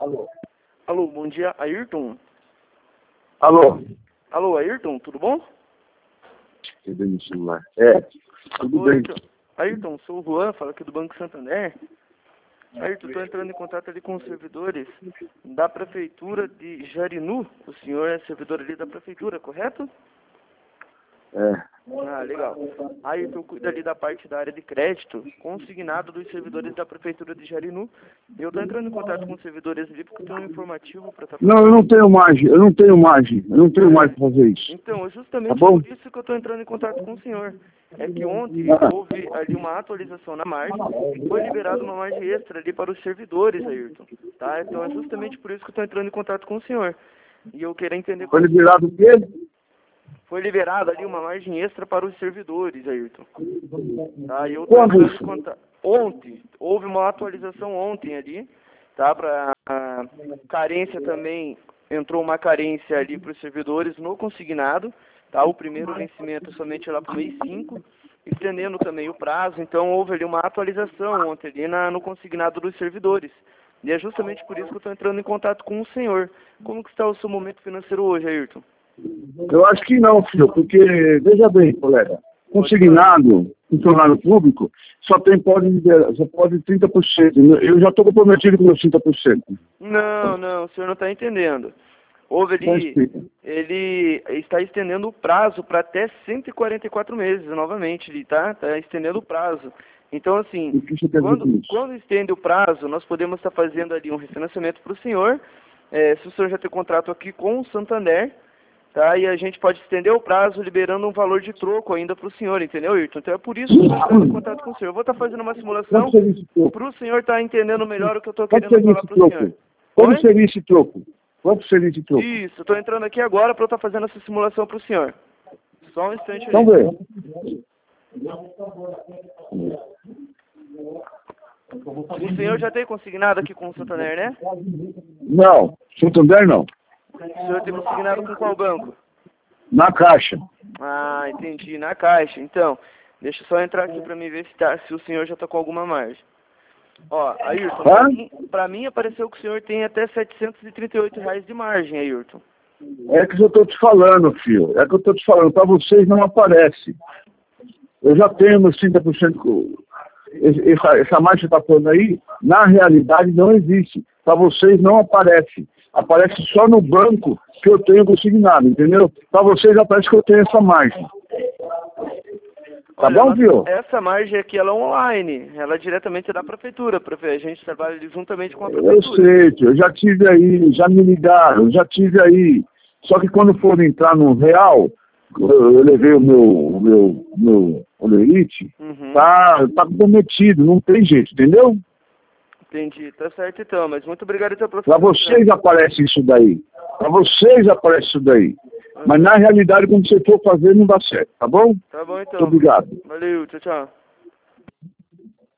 Alô, bom dia, Ayrton. Alô? Alô, Ayrton, tudo bom? Cadê meu celular? É, tudo Ô, bem. Ayrton, sou o Juan, falo aqui do Banco Santander. Ayrton, estou entrando em contato ali com os servidores da Prefeitura de Jarinu. O senhor é servidor ali da Prefeitura, correto? É. Ah, legal. Ayrton cuida ali da parte da área de crédito, consignado dos servidores da Prefeitura de Jarinu. Eu estou entrando em contato com os servidores ali porque eu tenho um informativo para estar Não, eu não tenho margem, eu não tenho mais para fazer isso. Então, é Tá justamente bom? por isso que eu estou entrando em contato com o senhor. É que ontem houve ali uma atualização na margem e foi liberada uma margem extra ali para os servidores, Ayrton. Tá? Então, é justamente por isso que eu estou entrando em contato com o senhor. E eu quero entender Foi como liberado o quê? foi liberada ali uma margem extra para os servidores, Ayrton. Tá? E eu estou Quando entrando em isso? contato. Ontem, houve uma atualização ontem ali, tá? Para carência também, entrou uma carência ali para os servidores no consignado, tá? O primeiro vencimento somente lá para o mês 5, estendendo também o prazo. Então houve ali uma atualização ontem ali no consignado dos servidores. E é justamente por isso que eu estou entrando em contato com o senhor. Como que está o seu momento financeiro hoje, Ayrton? Eu acho que não, filho, porque, veja bem, colega, consignado, funcionário público, só pode liberar, só pode 30%. Eu já estou comprometido com meus 30%. Não, o senhor não está entendendo. Houve Então ali, explica. ele está estendendo o prazo para até 144 meses, novamente, ele está estendendo o prazo. Então, assim, O que você quer dizer com isso? quando estende o prazo, nós podemos estar fazendo ali um refinanciamento para o senhor, se o senhor já tem contrato aqui com o Santander, tá? E a gente pode estender o prazo, liberando um valor de troco ainda para o senhor, entendeu, Ayrton? Então é por isso que eu estou entrando em contato com o senhor. Eu vou estar fazendo uma simulação Quanto seria esse troco? para o senhor estar entendendo melhor o que eu estou Quanto querendo seria falar esse para o senhor. troco? Quanto Oi? seria esse troco? Quanto seria esse troco? Isso, estou entrando aqui agora para eu estar fazendo essa simulação para o senhor. Só um instante Então ali. vê. O senhor já tem consignado aqui com o Santander, né? Não, Santander não. O senhor tem consignado com qual banco? Na Caixa. Ah, entendi, na Caixa. Então, deixa eu só entrar aqui para mim ver se o senhor já está com alguma margem. Ó, Ayrton, pra mim apareceu que o senhor tem até R$738 de margem, Ayrton. É que eu estou te falando, filho. É que eu estou te falando. Para vocês não aparece. Eu já tenho meus 30%. Essa margem que você está falando aí, na realidade não existe. Para vocês não aparece. Aparece só no banco que eu tenho consignado, entendeu? Para vocês aparece que eu tenho essa margem. Tá Olha, bom, viu? essa margem aqui, ela é online. Ela é diretamente da prefeitura. A gente trabalha juntamente com a Eu prefeitura. sei, tio, eu já tive aí, já me ligaram, já tive aí. Só que quando for entrar no real, eu levei o meu Olerite, Uhum. tá comprometido, não tem jeito, entendeu? Entendi, tá certo então, mas muito obrigado então pela Para sua vocês aparece isso daí. Para vocês aparece isso daí. Mas na realidade, quando você for fazer, não dá certo, tá bom? Tá bom então. Muito obrigado. Valeu, tchau, tchau.